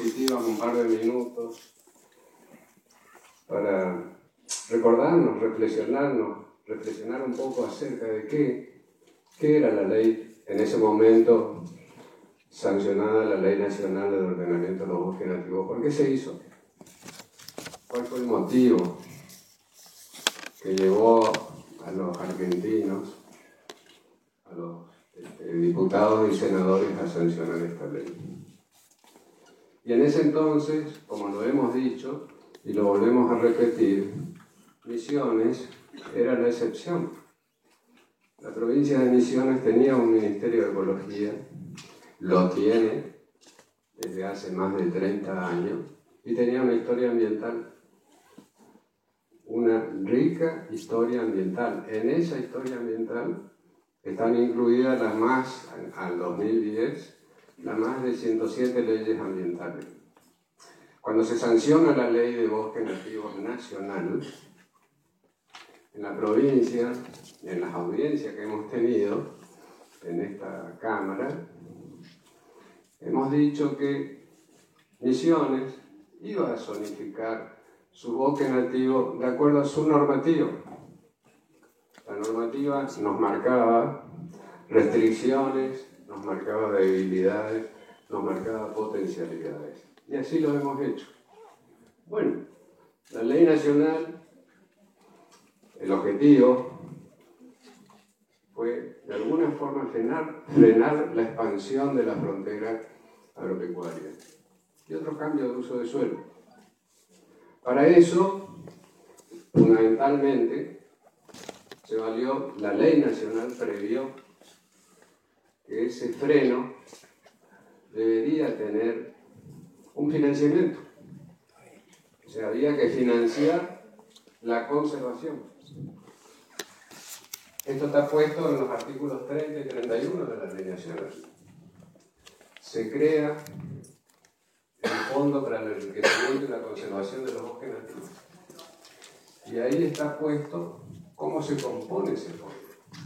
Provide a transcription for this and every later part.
diapositiva un par de minutos para recordarnos, reflexionar un poco acerca de qué era la ley en ese momento sancionada, la Ley Nacional de Ordenamiento de los Bosques Nativos. ¿Por qué se hizo? ¿Cuál fue el motivo que llevó a los argentinos, a los diputados y senadores a sancionar esta ley? Y en ese entonces, como lo hemos dicho y lo volvemos a repetir, Misiones era la excepción. La provincia de Misiones tenía un Ministerio de Ecología, lo tiene desde hace más de 30 años, y tenía una historia ambiental, una rica historia ambiental. En esa historia ambiental están incluidas al 2010, las más de 107 leyes ambientales. Cuando se sanciona la Ley de Bosques Nativos Nacional, en la provincia, en las audiencias que hemos tenido en esta Cámara, hemos dicho que Misiones iba a zonificar su bosque nativo de acuerdo a su normativa. La normativa nos marcaba restricciones, nos marcaba debilidades, nos marcaba potencialidades. Y así lo hemos hecho. Bueno, la ley nacional, el objetivo fue de alguna forma frenar la expansión de la frontera agropecuaria y otro cambio de uso de suelo. Para eso, fundamentalmente, se valió, la ley nacional previó que ese freno debería tener un financiamiento. O sea, había que financiar la conservación. Esto está puesto en los artículos 30 y 31 de la ley nacional. Se crea el Fondo para el Enriquecimiento y la Conservación de los Bosques Nativos. Y ahí está puesto cómo se compone ese fondo.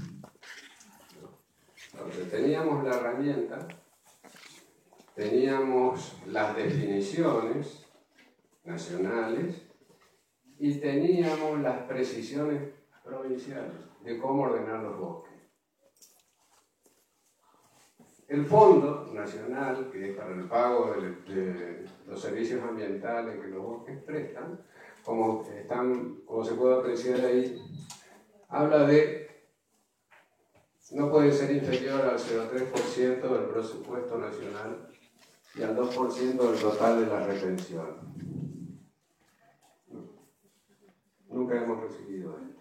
Entonces, teníamos la herramienta, teníamos las definiciones nacionales y teníamos las precisiones provinciales de cómo ordenar los bosques. El Fondo Nacional, que es para el pago de los servicios ambientales que los bosques prestan, como se puede apreciar ahí, habla de no puede ser inferior al 0,3% del presupuesto nacional y al 2% del total de la retención. Nunca hemos recibido esto.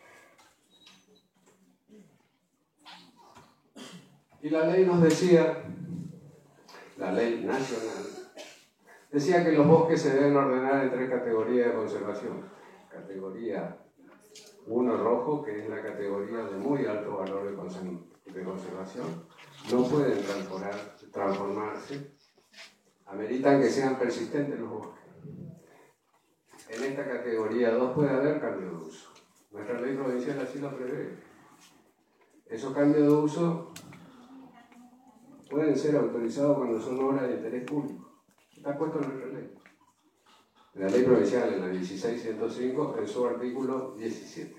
Y la ley nos decía, la ley nacional, decía que los bosques se deben ordenar en 3 categorías de conservación. Categoría 1 rojo, que es la categoría de muy alto valor de conservación, no pueden transformarse, ameritan que sean persistentes los bosques. En esta categoría 2 puede haber cambio de uso. Nuestra ley provincial así lo prevé. Esos cambios de uso pueden ser autorizados cuando son obras de interés público. Está puesto en nuestra ley. En la ley provincial, en la 16.105, en su artículo 17.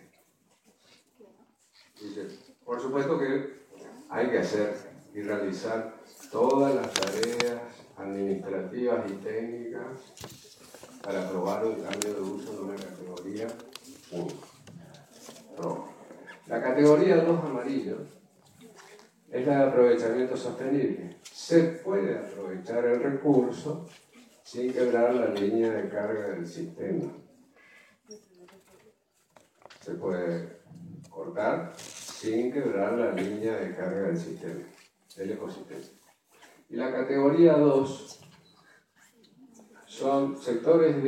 Dice, por supuesto que hay que hacer y realizar todas las tareas administrativas y técnicas para aprobar un cambio de uso de una categoría 1, rojo. La categoría 2, amarillo, es la de aprovechamiento sostenible. Se puede aprovechar el recurso sin quebrar la línea de carga del sistema. Se puede cortar sin quebrar la línea de carga del sistema, del ecosistema. Y la categoría 2 son sectores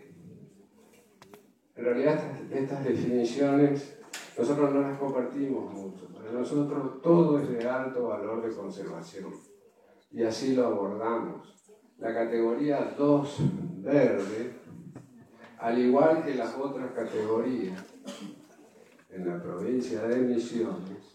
en realidad estas definiciones nosotros no las compartimos mucho. Para nosotros todo es de alto valor de conservación y así lo abordamos. La categoría 2 verde, al igual que las otras categorías en la provincia de Misiones,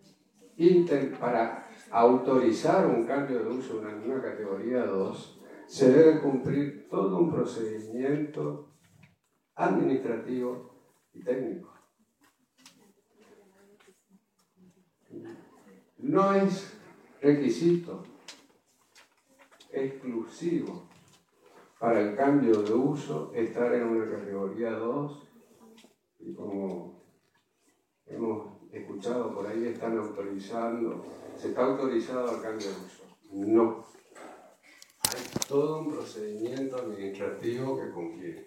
para autorizar un cambio de uso en una categoría 2, se debe cumplir todo un procedimiento administrativo y técnico. No es requisito exclusivo para el cambio de uso estar en una categoría 2 y como hemos escuchado por ahí se está autorizado el cambio de uso. No. Hay todo un procedimiento administrativo que cumplir.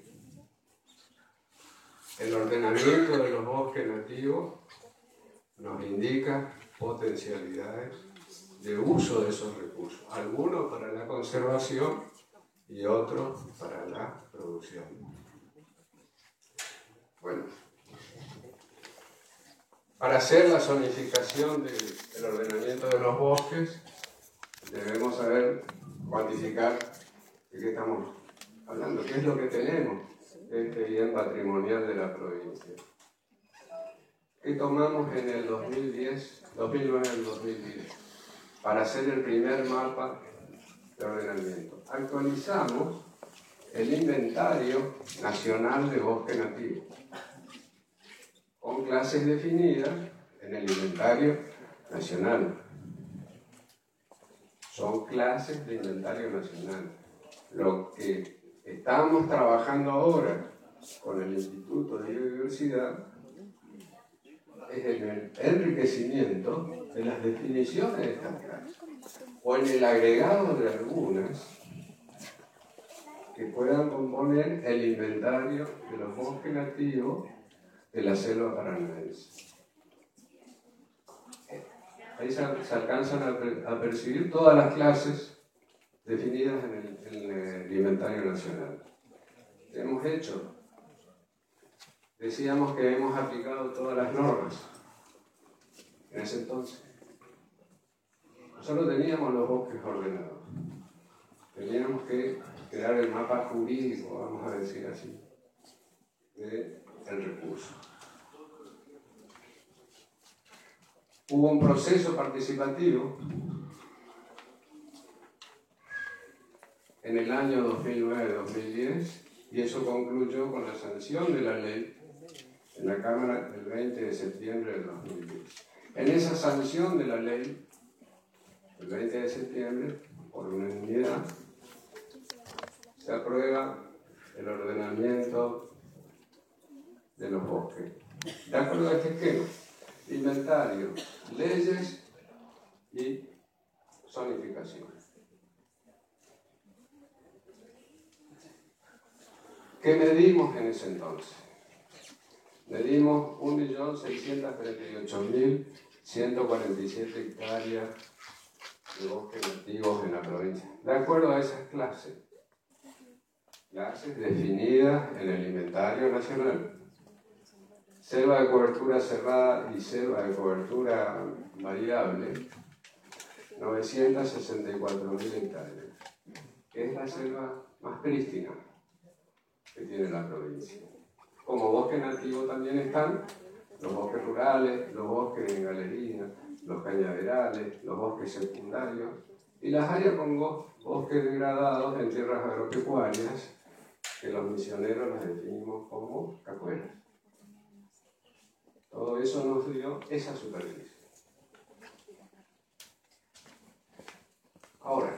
El ordenamiento de los bosques nativos nos indica potencialidades de uso de esos recursos, algunos para la conservación y otros para la producción. Bueno, para hacer la zonificación del ordenamiento de los bosques, debemos saber cuantificar de qué estamos hablando, qué es lo que tenemos de este bien patrimonial de la provincia. ¿Qué tomamos en el 2009 al 2010? Para hacer el primer mapa de ordenamiento. Actualizamos el inventario nacional de bosque nativo, con clases definidas en el inventario nacional. Son clases de inventario nacional. Lo que estamos trabajando ahora con el Instituto de Biodiversidad es en el enriquecimiento de las definiciones de estas clases, o en el agregado de algunas que puedan componer el inventario de los bosques nativos de la selva paranaense. Ahí se alcanzan a percibir todas las clases definidas en el inventario nacional. ¿Qué hemos hecho? Decíamos que hemos aplicado todas las normas en ese entonces. Nosotros teníamos los bosques ordenados. Teníamos que crear el mapa jurídico, vamos a decir así, del recurso. Hubo un proceso participativo en el año 2009-2010 y eso concluyó con la sanción de la ley en la Cámara el 20 de septiembre del 2010. En esa sanción de la ley, el 20 de septiembre, por unanimidad, se aprueba el ordenamiento de los bosques. De acuerdo a este esquema, inventario, leyes y zonificación. ¿Qué medimos en ese entonces? Medimos 1.638.147 hectáreas de bosques nativos en la provincia. De acuerdo a esas clases definidas en el inventario nacional. Selva de cobertura cerrada y selva de cobertura variable, 964.000 hectáreas, que es la selva más prístina que tiene la provincia. Como bosque nativo también están los bosques rurales, los bosques en galería, los cañaverales, los bosques secundarios y las áreas con bosques degradados en tierras agropecuarias que los misioneros las definimos como cacueras. Todo eso nos dio esa superficie. Ahora,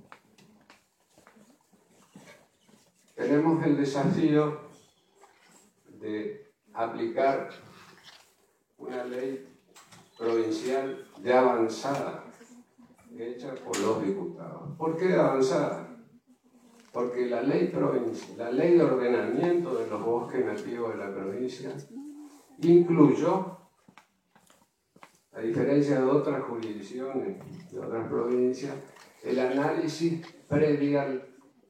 tenemos el desafío de aplicar una ley provincial de avanzada hecha por los diputados. ¿Por qué de avanzada? Porque la ley de ordenamiento de los bosques nativos de la provincia incluyó, a diferencia de otras jurisdicciones, de otras provincias, el análisis predial.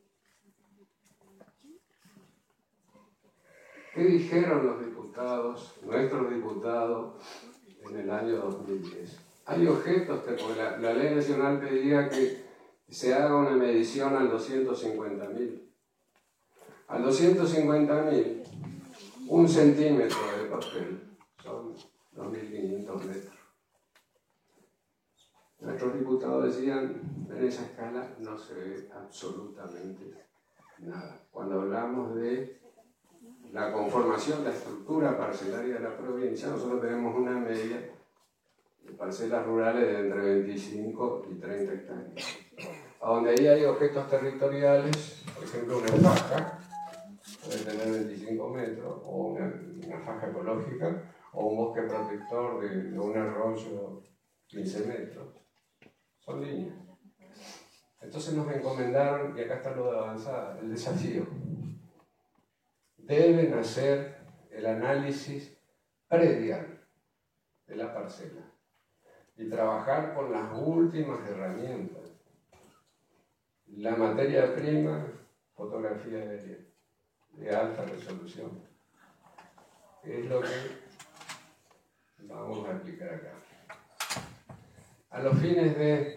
¿Qué dijeron los diputados, nuestros diputados, en el año 2010? Hay objetos que la ley nacional pedía que se haga una medición al 250.000. Al 250.000, 1 centímetro de papel son 2.500 metros. Nuestros diputados decían, en esa escala no se ve absolutamente nada. Cuando hablamos de la conformación, la estructura parcelaria de la provincia, nosotros tenemos una media de parcelas rurales de entre 25 y 30 hectáreas. A donde ahí hay objetos territoriales, por ejemplo una faja, puede tener 25 metros, o una faja ecológica, o un bosque protector de un arroyo 15 metros. Son líneas. Entonces nos encomendaron, y acá está lo de avanzada, el desafío. Deben hacer el análisis predial de la parcela y trabajar con las últimas herramientas. La materia prima, fotografía aérea de alta resolución. Es lo que vamos a explicar acá. A los fines de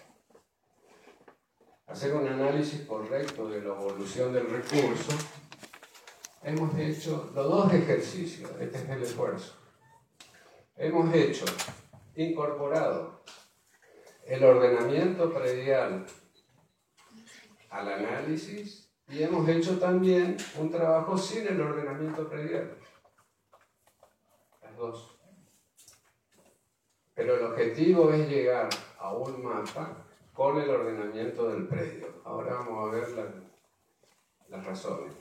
hacer un análisis correcto de la evolución del recurso, hemos hecho los dos ejercicios, este es el esfuerzo. Hemos incorporado el ordenamiento predial al análisis y hemos hecho también un trabajo sin el ordenamiento predial. Las dos. Pero el objetivo es llegar a un mapa con el ordenamiento del predio. Ahora vamos a ver las razones.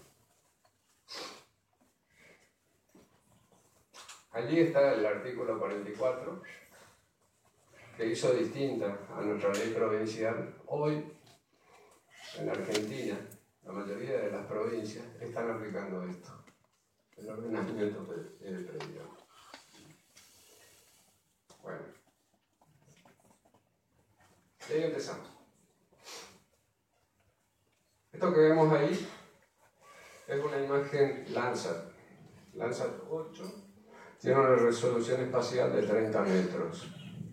Allí está el artículo 44, que hizo distinta a nuestra ley provincial. Hoy, en Argentina, la mayoría de las provincias están aplicando esto, el ordenamiento predial. Bueno, y ahí empezamos. Esto que vemos ahí es una imagen Landsat 8, tiene una resolución espacial de 30 metros.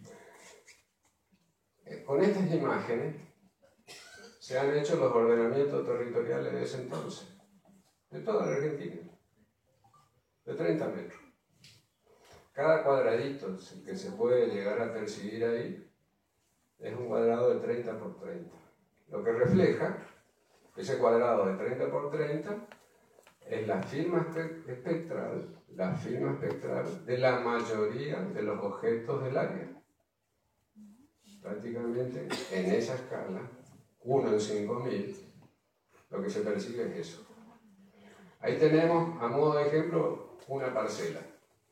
Con estas imágenes se han hecho los ordenamientos territoriales de ese entonces, de toda la Argentina, de 30 metros. Cada cuadradito que se puede llegar a percibir ahí es un cuadrado de 30 por 30. Lo que refleja ese cuadrado de 30 por 30 es la firma espectral de la mayoría de los objetos del área. Prácticamente en esa escala, 1 en 5000, lo que se percibe es eso. Ahí tenemos, a modo de ejemplo, una parcela.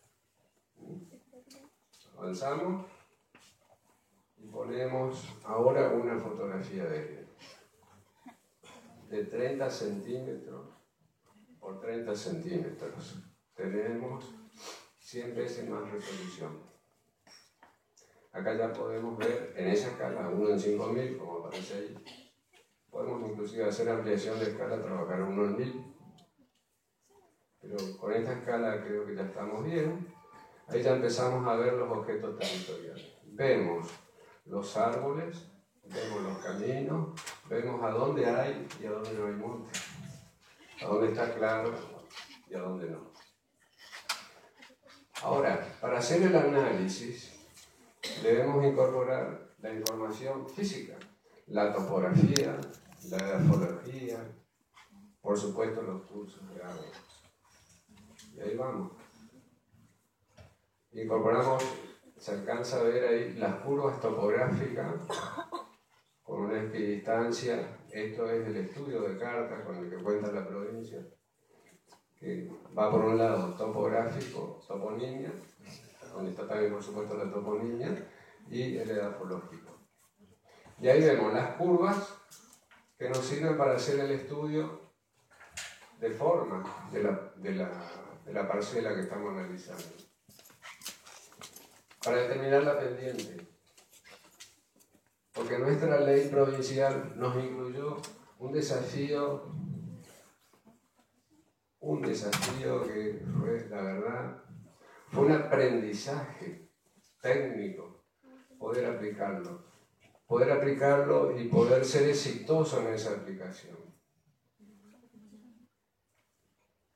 Avanzamos y ponemos ahora una fotografía de 30 centímetros por 30 centímetros. Tenemos 100 veces más resolución. Acá ya podemos ver en esa escala, 1 en 5000, como aparece ahí. Podemos inclusive hacer ampliación de escala, trabajar 1 en 1000. Pero con esta escala creo que ya estamos bien. Ahí ya empezamos a ver los objetos territoriales. Vemos los árboles, vemos los caminos, vemos a dónde hay y a dónde no hay monte. A dónde está claro y a dónde no. Ahora, para hacer el análisis, debemos incorporar la información física, la topografía, la grafología, por supuesto los cursos de agua. Y ahí vamos. Incorporamos, se alcanza a ver ahí las curvas topográficas con una equidistancia. Esto es el estudio de cartas con el que cuenta la provincia, que va por un lado topográfico, toponimia, donde está también por supuesto la toponimia, y el edafológico. Y ahí vemos las curvas que nos sirven para hacer el estudio de forma de la parcela que estamos analizando. Para determinar la pendiente, porque nuestra ley provincial nos incluyó un desafío que fue, la verdad, fue un aprendizaje técnico poder aplicarlo y poder ser exitoso en esa aplicación.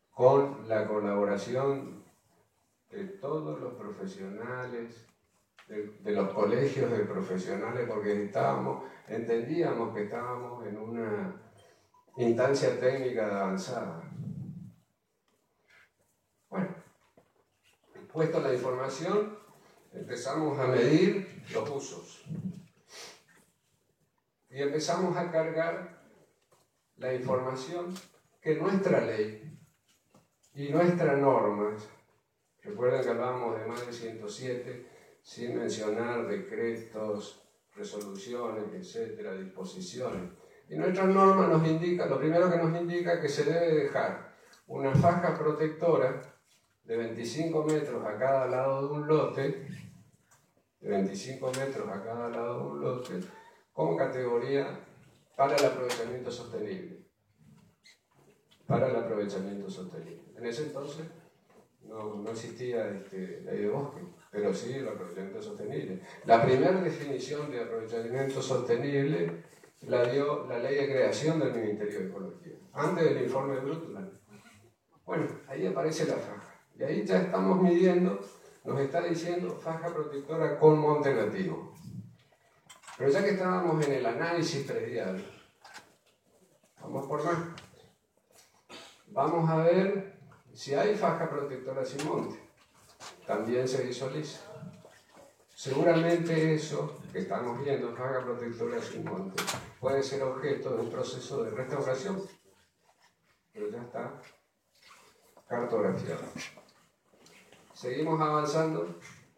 Con la colaboración de todos los profesionales de los colegios de profesionales porque entendíamos que estábamos en una instancia técnica avanzada. Bueno, puesto la información, empezamos a medir los usos y empezamos a cargar la información que nuestra ley y nuestras normas, recuerden que hablábamos de más de 107, sin mencionar decretos, resoluciones, etcétera, disposiciones. Y nuestras normas nos indican, lo primero que nos indica que se debe dejar una faja protectora de 25 metros a cada lado de un lote, como categoría para el aprovechamiento sostenible. En ese entonces no existía ley de bosque, pero sí el aprovechamiento sostenible. La primera definición de aprovechamiento sostenible la dio la ley de creación del Ministerio de Ecología, antes del informe de Brundtland. Bueno, ahí aparece la faja. Y ahí ya estamos midiendo, nos está diciendo faja protectora con monte nativo. Pero ya que estábamos en el análisis predial, vamos por más. Vamos a ver si hay faja protectora sin monte. También se visualiza. Seguramente eso que estamos viendo, faja protectora sin monte, puede ser objeto de un proceso de restauración, pero ya está cartografiado. Seguimos avanzando.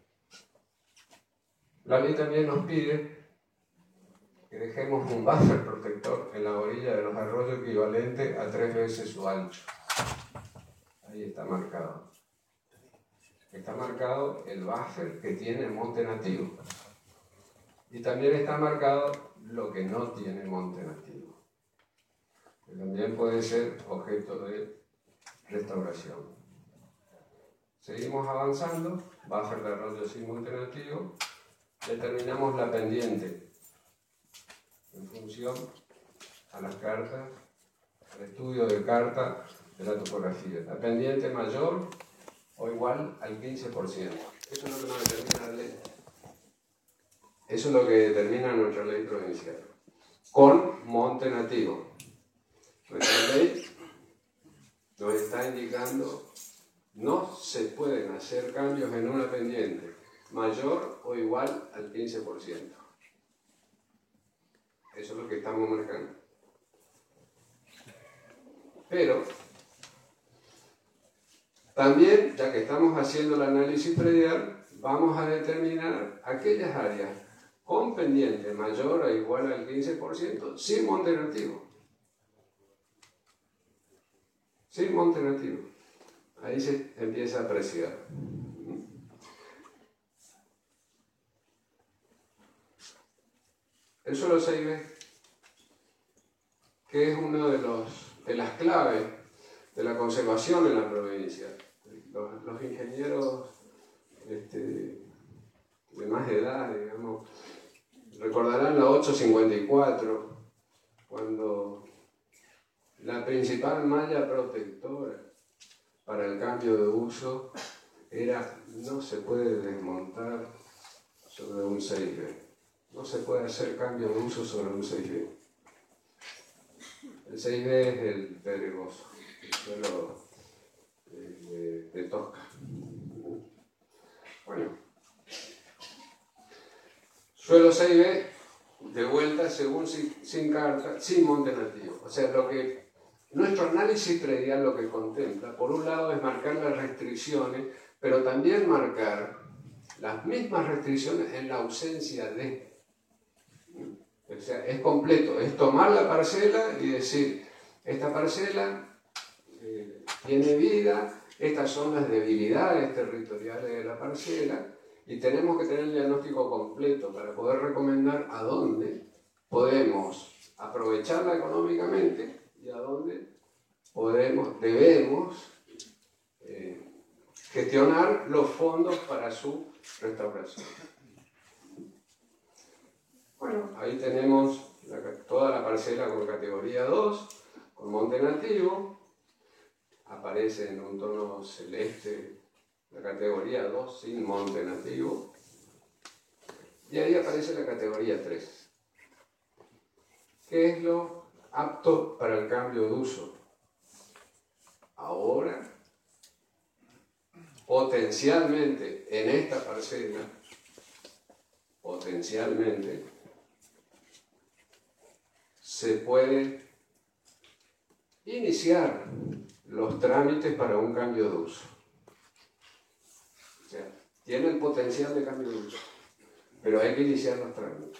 La ley también nos pide que dejemos un buffer protector en la orilla de los arroyos equivalente a 3 veces su ancho. Ahí está marcado. Está marcado el buffer que tiene el monte nativo. Y también está marcado lo que no tiene monte nativo, que también puede ser objeto de restauración. Seguimos avanzando, buffer de arroyo sin monte nativo, determinamos la pendiente en función a las cartas, al estudio de carta de la topografía. La pendiente mayor o igual al 15%. Eso es lo que nos determina la ley. Eso es lo que determina nuestra ley provincial. Con monte nativo. Nuestra ley nos está indicando no se pueden hacer cambios en una pendiente mayor o igual al 15%. Eso es lo que estamos marcando. Pero también, ya que estamos haciendo el análisis predial, vamos a determinar aquellas áreas con pendiente mayor o igual al 15% sin monte nativo. Sin monte nativo. Ahí se empieza a apreciar. El suelo 6B, que es una de las claves de la conservación en la provincia. Los ingenieros de más edad, digamos, recordarán la 854, cuando la principal malla protectora para el cambio de uso era no se puede desmontar sobre un 6B. No se puede hacer cambio de uso sobre un 6B. El 6B es el pedregoso, el suelo de Tosca. Bueno, suelo 6B, de vuelta, según sin carta, sin monte nativo. O sea, nuestro análisis predial lo que contempla, por un lado, es marcar las restricciones, pero también marcar las mismas restricciones en la ausencia de. O sea, es completo, es tomar la parcela y decir, esta parcela tiene vida, estas son las debilidades territoriales de la parcela, y tenemos que tener el diagnóstico completo para poder recomendar a dónde podemos aprovecharla económicamente y a dónde debemos gestionar los fondos para su restauración. Bueno, ahí tenemos toda la parcela con categoría 2, con monte nativo. Aparece en un tono celeste la categoría 2 sin monte nativo. Y ahí aparece la categoría 3, que es lo apto para el cambio de uso. Ahora, potencialmente, en esta parcela, potencialmente, se puede iniciar los trámites para un cambio de uso. O sea, tiene el potencial de cambio de uso, pero hay que iniciar los trámites.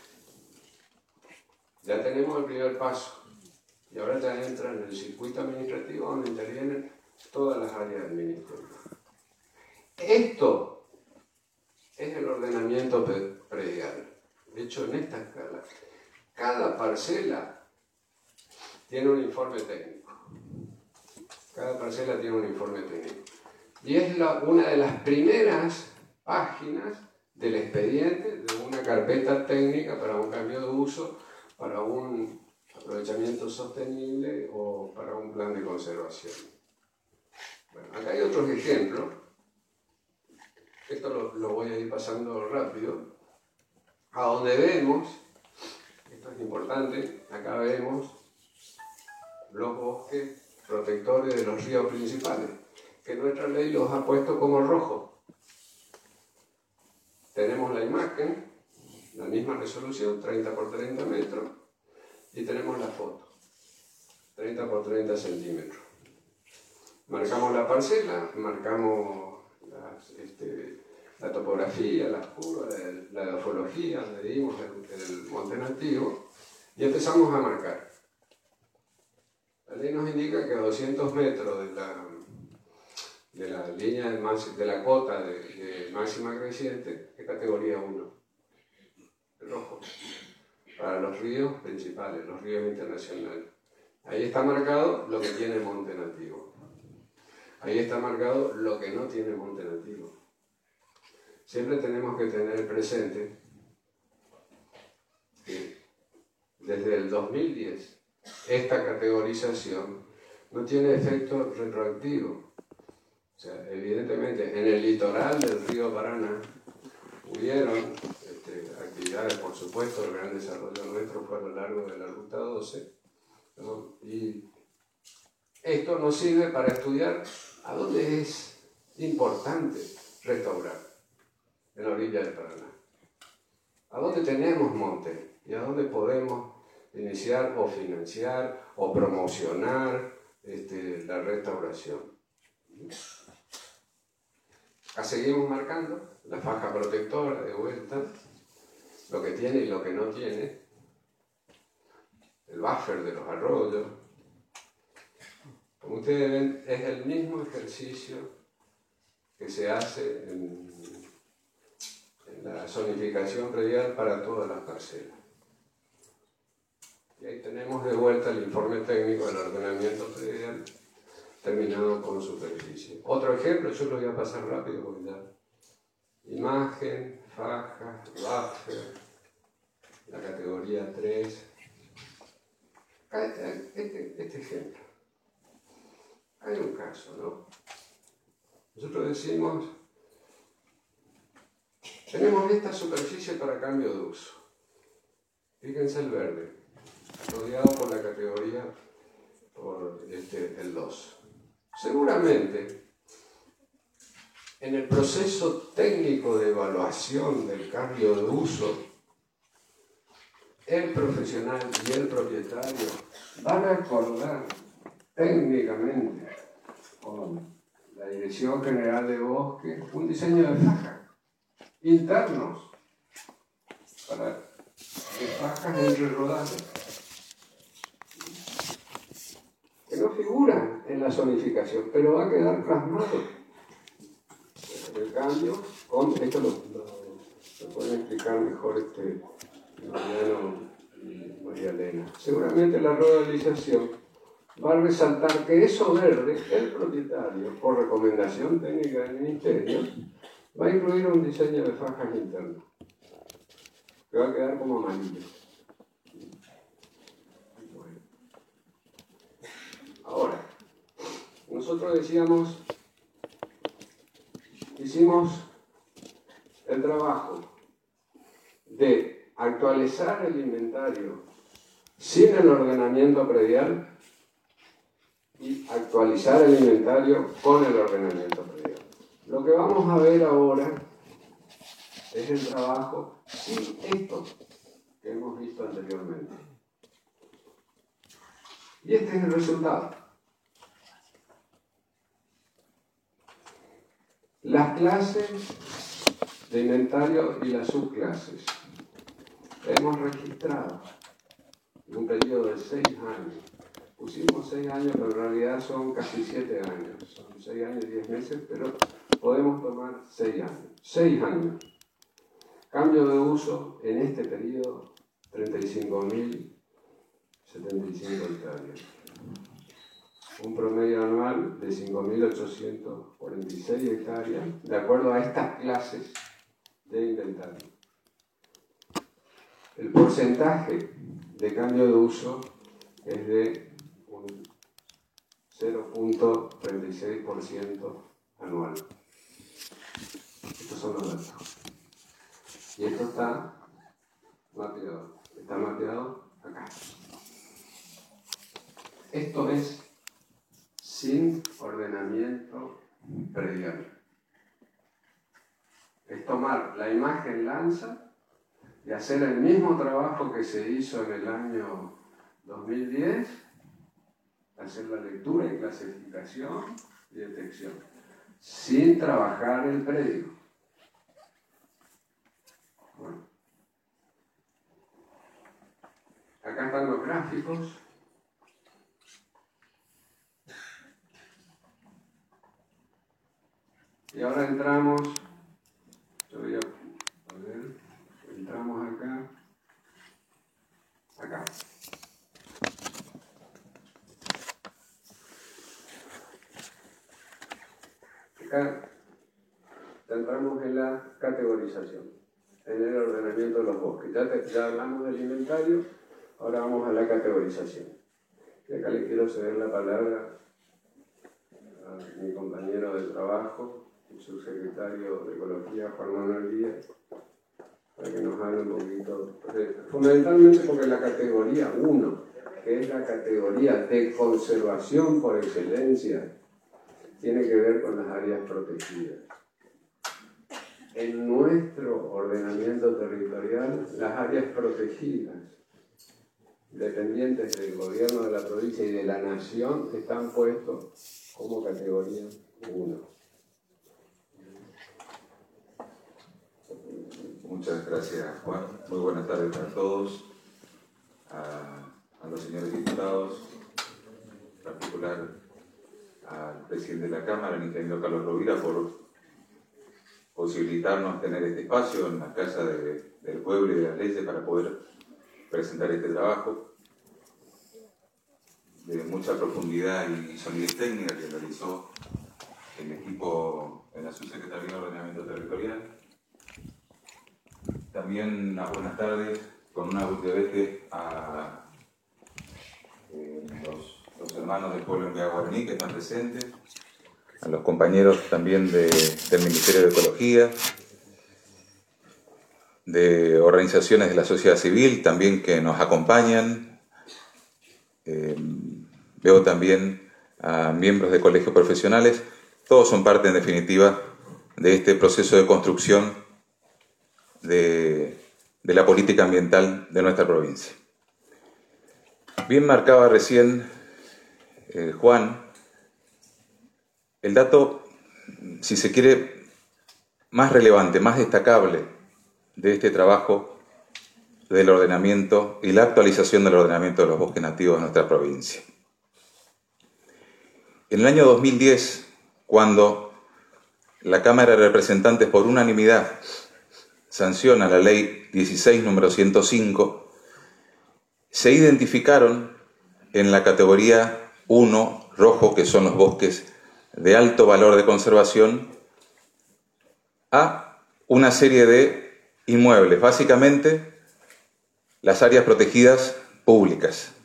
Ya tenemos el primer paso, y ahora ya entra en el circuito administrativo donde intervienen todas las áreas administrativas. Esto es el ordenamiento predial. De hecho, en esta escala, cada parcela tiene un informe técnico. Cada parcela tiene un informe técnico. Y es una de las primeras páginas del expediente de una carpeta técnica para un cambio de uso, para un aprovechamiento sostenible o para un plan de conservación. Bueno, acá hay otros ejemplos. Esto lo voy a ir pasando rápido. A donde vemos, esto es importante, acá vemos los bosques protectores de los ríos principales, que nuestra ley los ha puesto como rojos. Tenemos la imagen, la misma resolución, 30 por 30 metros, y tenemos la foto, 30 por 30 centímetros. Marcamos la parcela, marcamos la topografía, las curvas, la edafología, medimos el monte nativo y empezamos a marcar. La ley nos indica que a 200 metros de la línea de la cota de máxima creciente es categoría 1, el rojo, para los ríos principales, los ríos internacionales. Ahí está marcado lo que tiene monte nativo. Ahí está marcado lo que no tiene monte nativo. Siempre tenemos que tener presente que desde el 2010 esta categorización no tiene efecto retroactivo. O sea, evidentemente en el litoral del río Paraná hubieron actividades, por supuesto, el gran desarrollo nuestro fue a lo largo de la Ruta 12, ¿no? Y esto nos sirve para estudiar a dónde es importante restaurar en la orilla del Paraná. A dónde tenemos monte y a dónde podemos iniciar o financiar o promocionar la restauración. Acá seguimos marcando la faja protectora de vuelta, lo que tiene y lo que no tiene, el buffer de los arroyos. Como ustedes ven, es el mismo ejercicio que se hace en la zonificación predial para todas las parcelas. Y ahí tenemos de vuelta el informe técnico del ordenamiento predial terminado con superficie. Otro ejemplo, yo lo voy a pasar rápido porque ya. Imagen, faja, buffer, la categoría 3. Este ejemplo. Hay un caso, ¿no? Nosotros decimos, tenemos esta superficie para cambio de uso. Fíjense el verde, rodeado por la categoría, por el 2. Seguramente, en el proceso técnico de evaluación del cambio de uso, el profesional y el propietario van a acordar técnicamente con la Dirección General de Bosque un diseño de fajas internos de fajas entre rodales que no figuran en la zonificación, pero va a quedar plasmado el cambio con esto lo pueden explicar mejor Mariano y María Elena. Seguramente la rodalización va a resaltar que eso verde, el propietario, por recomendación técnica del Ministerio, va a incluir un diseño de fajas internas, que va a quedar como amarillo. Bueno. Ahora, nosotros hicimos el trabajo de actualizar el inventario sin el ordenamiento predial y actualizar el inventario con el ordenamiento predial. Lo que vamos a ver ahora es el trabajo sin esto que hemos visto anteriormente. Y este es el resultado. Las clases de inventario y las subclases hemos registrado en un periodo de 6 años. Pusimos 6 años, pero en realidad son casi 7 años. Son 6 años y 10 meses, pero podemos tomar 6 años. 6 años. Cambio de uso en este periodo, 35.075 hectáreas. Un promedio anual de 5.846 hectáreas, de acuerdo a estas clases de inventario. El porcentaje de cambio de uso es de un 0.36% anual. Estos son los datos. Y esto está mapeado. Está mapeado acá. Esto es sin ordenamiento predial. Es tomar la imagen lanza y hacer el mismo trabajo que se hizo en el año 2010, hacer la lectura y clasificación y detección, sin trabajar el predio. Bueno. Acá están los gráficos. Y ahora entramos, entramos acá. Acá entramos en la categorización, en el ordenamiento de los bosques. Ya hablamos del inventario, ahora vamos a la categorización. Y acá le quiero ceder la palabra a mi compañero de trabajo, el subsecretario de Ecología, Juan Manuel Díaz, para que nos hable un poquito, fundamentalmente porque la categoría 1, que es la categoría de conservación por excelencia, tiene que ver con las áreas protegidas. En nuestro ordenamiento territorial, las áreas protegidas, dependientes del gobierno de la provincia y de la nación, están puestos como categoría 1. Muchas gracias, Juan. Muy buenas tardes a todos, a los señores diputados, en particular al presidente de la Cámara, el ingeniero Carlos Rovira, por posibilitarnos tener este espacio en la Casa del Pueblo y de las Leyes para poder presentar este trabajo de mucha profundidad y solidez técnica que realizó el equipo en la Subsecretaría de Ordenamiento Territorial. También unas buenas tardes, con una vez a los hermanos del pueblo en Guaraní que están presentes, a los compañeros también del Ministerio de Ecología, de organizaciones de la sociedad civil también que nos acompañan. Veo también a miembros de colegios profesionales. Todos son parte, en definitiva, de este proceso de construcción de la política ambiental de nuestra provincia. Bien marcaba recién Juan el dato, si se quiere, más relevante, más destacable de este trabajo del ordenamiento y la actualización del ordenamiento de los bosques nativos de nuestra provincia. En el año 2010, cuando la Cámara de Representantes por unanimidad sanciona la Ley 16, número 105, se identificaron en la categoría 1, rojo, que son los bosques de alto valor de conservación, a una serie de inmuebles, básicamente las áreas protegidas públicas.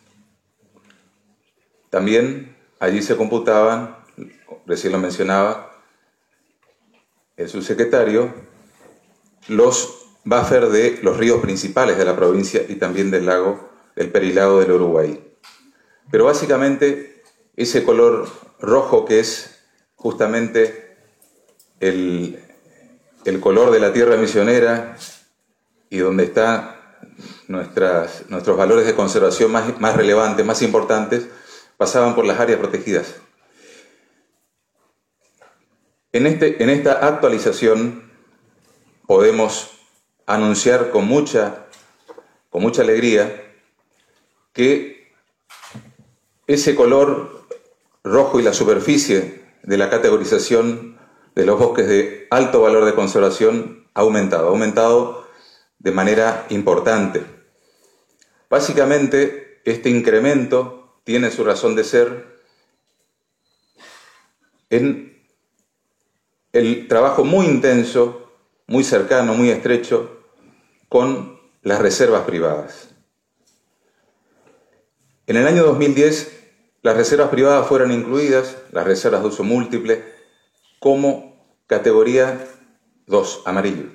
También allí se computaban, recién lo mencionaba el subsecretario, los buffer de los ríos principales de la provincia y también del lago, el perilago del Uruguay. Pero básicamente ese color rojo, que es justamente el color de la tierra misionera y donde están nuestros valores de conservación más relevantes, más importantes, pasaban por las áreas protegidas. En esta actualización podemos anunciar con mucha alegría que ese color rojo y la superficie de la categorización de los bosques de alto valor de conservación ha aumentado de manera importante. Básicamente, este incremento tiene su razón de ser en el trabajo muy intenso, muy cercano, muy estrecho con las reservas privadas. En el año 2010, las reservas privadas fueron incluidas, las reservas de uso múltiple, como categoría 2, amarillo.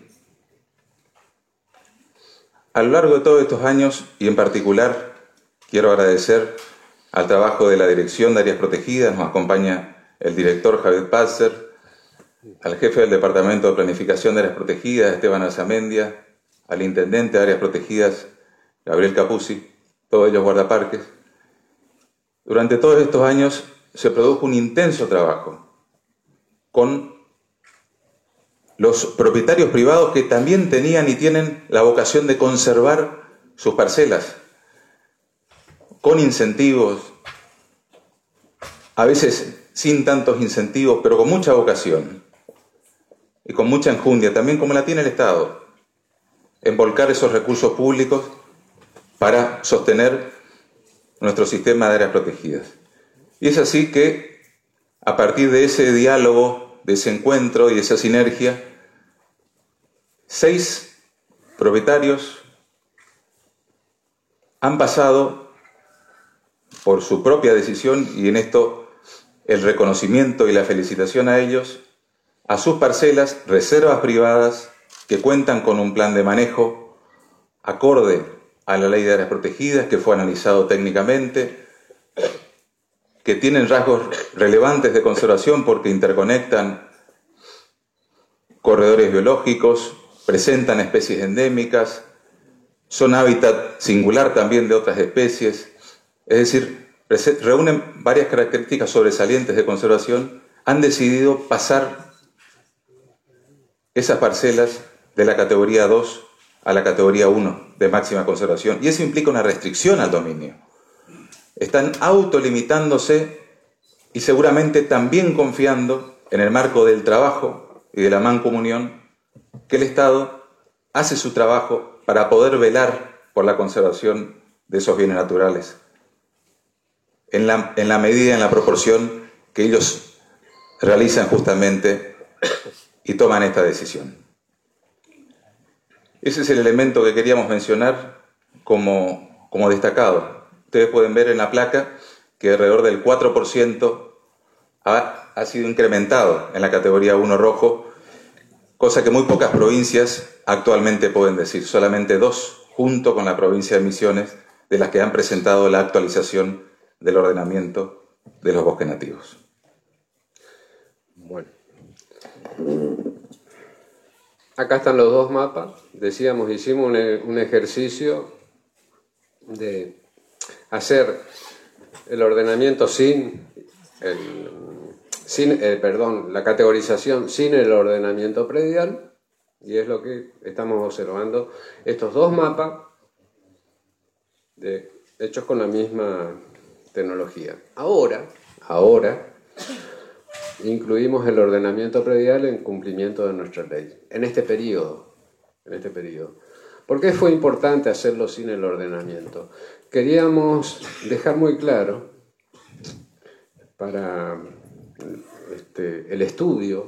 A lo largo de todos estos años, y en particular, quiero agradecer al trabajo de la Dirección de Áreas Protegidas, nos acompaña el director Javier Pazzer, al jefe del Departamento de Planificación de Áreas Protegidas, Esteban Alzamendia, al intendente de Áreas Protegidas, Gabriel Capuzzi, todos ellos guardaparques. Durante todos estos años se produjo un intenso trabajo con los propietarios privados que también tenían y tienen la vocación de conservar sus parcelas, con incentivos, a veces sin tantos incentivos, pero con mucha vocación y con mucha enjundia, también como la tiene el Estado, en volcar esos recursos públicos para sostener nuestro sistema de áreas protegidas. Y es así que, a partir de ese diálogo, de ese encuentro y de esa sinergia, 6 propietarios han pasado por su propia decisión, y en esto el reconocimiento y la felicitación a ellos, a sus parcelas, reservas privadas que cuentan con un plan de manejo acorde a la Ley de Áreas Protegidas, que fue analizado técnicamente, que tienen rasgos relevantes de conservación porque interconectan corredores biológicos, presentan especies endémicas, son hábitat singular también de otras especies, es decir, reúnen varias características sobresalientes de conservación. Han decidido pasar esas parcelas de la categoría 2 a la categoría 1 de máxima conservación, y eso implica una restricción al dominio. Están autolimitándose y seguramente también confiando en el marco del trabajo y de la mancomunión que el Estado hace su trabajo para poder velar por la conservación de esos bienes naturales en la medida, en la proporción que ellos realizan justamente y toman esta decisión. Ese es el elemento que queríamos mencionar como destacado. Ustedes pueden ver en la placa que alrededor del 4% ha sido incrementado en la categoría 1 rojo, cosa que muy pocas provincias actualmente pueden decir, solamente 2, junto con la provincia de Misiones, de las que han presentado la actualización del ordenamiento de los bosques nativos. Bueno, acá están los 2 mapas. Decíamos, hicimos un ejercicio de hacer el ordenamiento la categorización sin el ordenamiento predial, y es lo que estamos observando, estos 2 mapas hechos con la misma tecnología. Ahora incluimos el ordenamiento predial en cumplimiento de nuestra ley, en este periodo. ¿Por qué fue importante hacerlo sin el ordenamiento? Queríamos dejar muy claro para el estudio,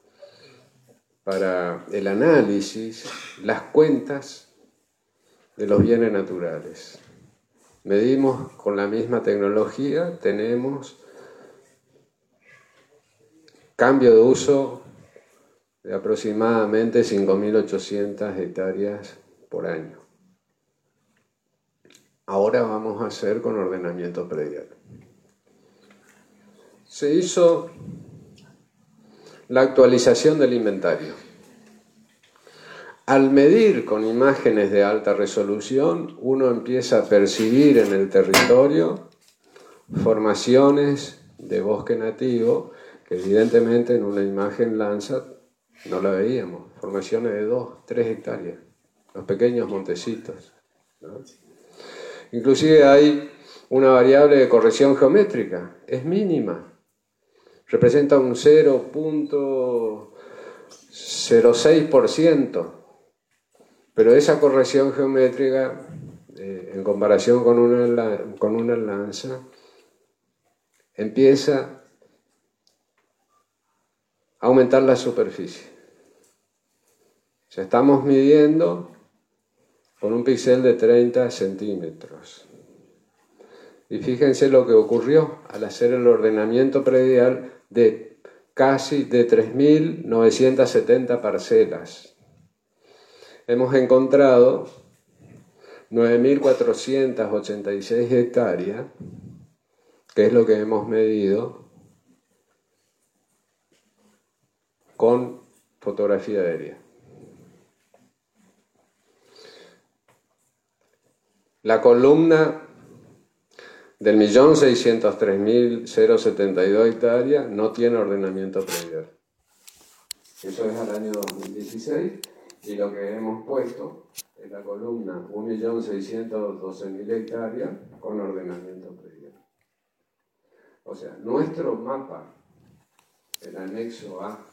para el análisis, las cuentas de los bienes naturales. Medimos con la misma tecnología, tenemos cambio de uso de aproximadamente 5.800 hectáreas por año. Ahora vamos a hacer con ordenamiento predial. Se hizo la actualización del inventario. Al medir con imágenes de alta resolución, uno empieza a percibir en el territorio formaciones de bosque nativo que evidentemente en una imagen Landsat no la veíamos. Formaciones de 2, 3 hectáreas, los pequeños montecitos, ¿no? Inclusive hay una variable de corrección geométrica, es mínima, representa un 0.06%, pero esa corrección geométrica, en comparación con una lanza, empieza a aumentar la superficie. O sea, estamos midiendo con un píxel de 30 centímetros. Y fíjense lo que ocurrió al hacer el ordenamiento predial de casi de 3.970 parcelas. Hemos encontrado 9.486 hectáreas, que es lo que hemos medido con fotografía aérea. La columna del 1.603.072 hectáreas no tiene ordenamiento predial. Eso es al año 2016 y lo que hemos puesto es la columna 1.612.000 hectáreas con ordenamiento predial. O sea, nuestro mapa, el anexo A,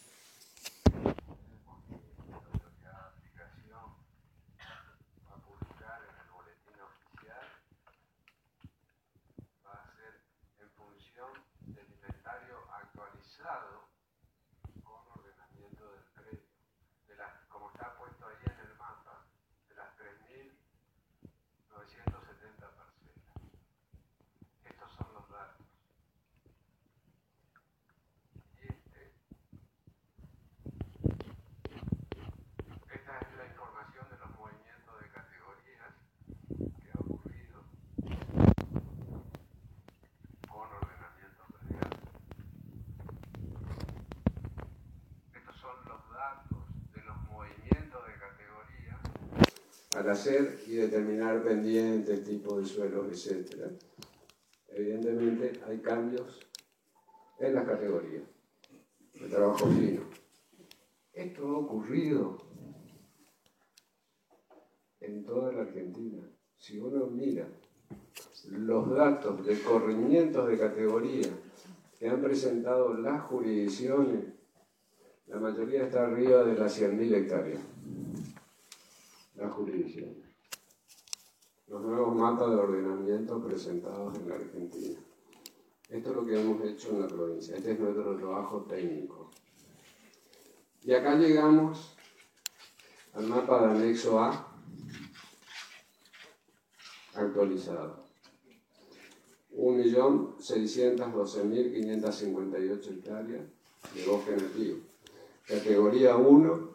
con ordenamiento del predio, como está puesto ahí en el mapa, de las 3.970 parcelas. Estos son los datos. Y esta es la información de los movimientos de categorías que ha ocurrido con ordenamiento predial. Son los datos de los movimientos de categoría al hacer y determinar pendientes, tipo de suelos, etc. Evidentemente hay cambios en las categorías de trabajo fino. Esto ha ocurrido en toda la Argentina. Si uno mira los datos de corrimientos de categoría que han presentado las jurisdicciones, la mayoría está arriba de las 100.000 hectáreas. La jurisdicción. Los nuevos mapas de ordenamiento presentados en la Argentina. Esto es lo que hemos hecho en la provincia. Este es nuestro trabajo técnico. Y acá llegamos al mapa de anexo A actualizado. 1.612.558 hectáreas de bosque nativo. Categoría 1,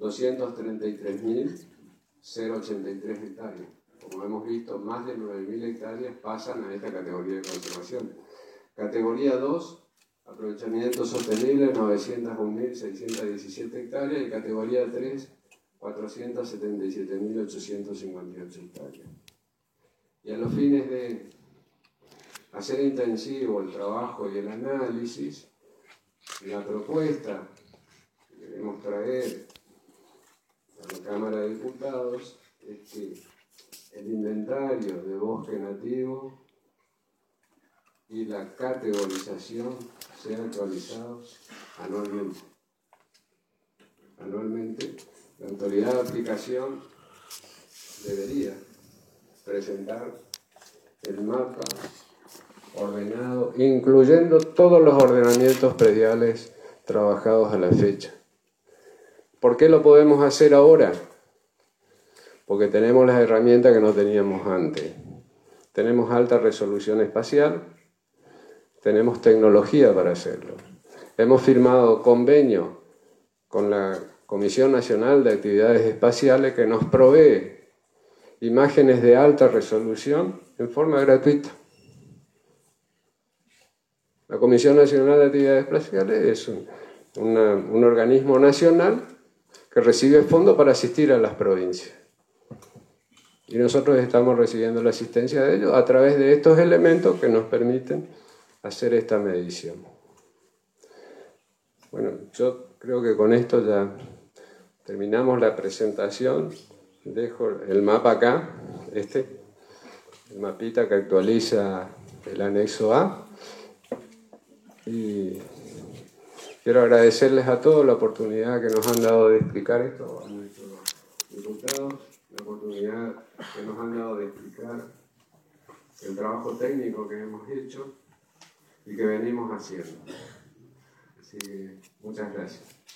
233.083 hectáreas. Como hemos visto, más de 9.000 hectáreas pasan a esta categoría de conservación. Categoría 2, aprovechamiento sostenible, 901.617 hectáreas. Y categoría 3, 477.858 hectáreas. Y a los fines de hacer intensivo el trabajo y el análisis, la propuesta queremos traer a la Cámara de Diputados es que el inventario de bosque nativo y la categorización sean actualizados anualmente. Anualmente, la autoridad de aplicación debería presentar el mapa ordenado, incluyendo todos los ordenamientos prediales trabajados a la fecha. ¿Por qué lo podemos hacer ahora? Porque tenemos las herramientas que no teníamos antes. Tenemos alta resolución espacial, tenemos tecnología para hacerlo. Hemos firmado convenios con la Comisión Nacional de Actividades Espaciales, que nos provee imágenes de alta resolución en forma gratuita. La Comisión Nacional de Actividades Espaciales es un organismo nacional que recibe fondos para asistir a las provincias. Y nosotros estamos recibiendo la asistencia de ellos a través de estos elementos que nos permiten hacer esta medición. Bueno, yo creo que con esto ya terminamos la presentación. Dejo el mapa acá, el mapita que actualiza el anexo A. Y quiero agradecerles a todos la oportunidad que nos han dado de explicar esto, a nuestros diputados, la oportunidad que nos han dado de explicar el trabajo técnico que hemos hecho y que venimos haciendo. Así que muchas gracias.